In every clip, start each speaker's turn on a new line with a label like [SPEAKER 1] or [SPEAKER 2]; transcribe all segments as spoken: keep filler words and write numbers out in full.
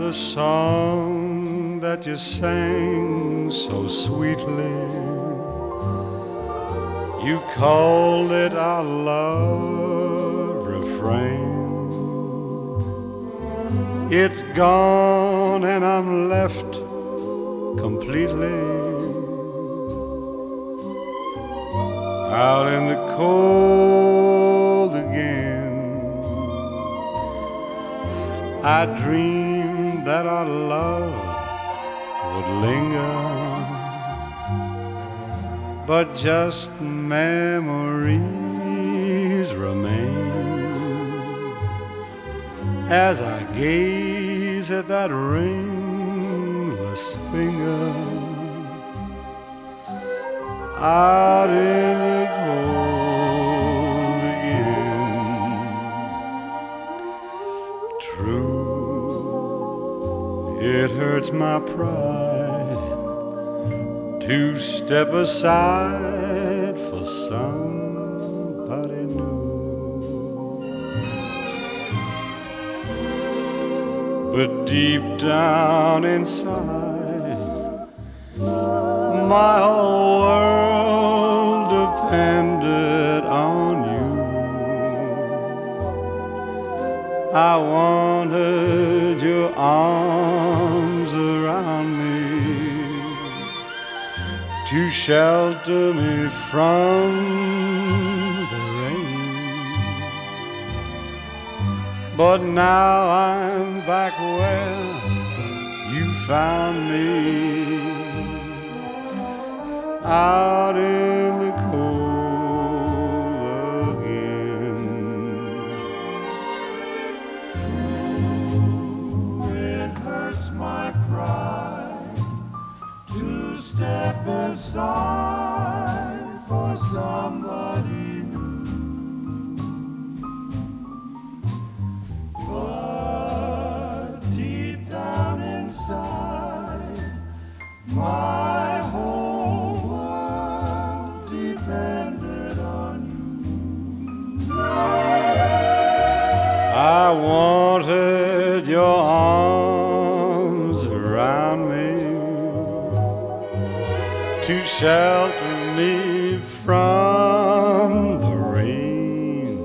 [SPEAKER 1] the song that you sang so sweetly. You called it our love refrain. It's gone and I'm left completely out in the cold again. I dreamed that our love would linger, but just memories remain as I gaze at that ringless finger out in the cold again. True, it hurts my pride to step aside for somebody new, but deep down inside, my whole world depended on you. I wanted your arms around me to shelter me from the rain. But now I'm back where you found me, out in the cold again. True, it hurts my pride to step aside for somebody new, but deep down inside, my whole world depended on you. I wanted your arms around me to shelter me from the rain,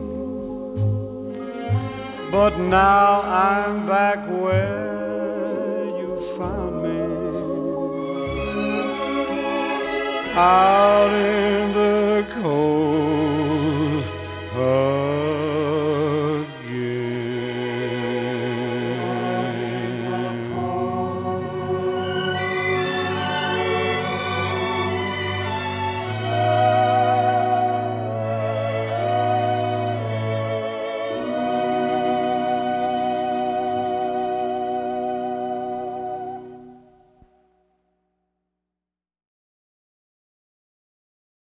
[SPEAKER 1] but now I'm back where you found me, out in the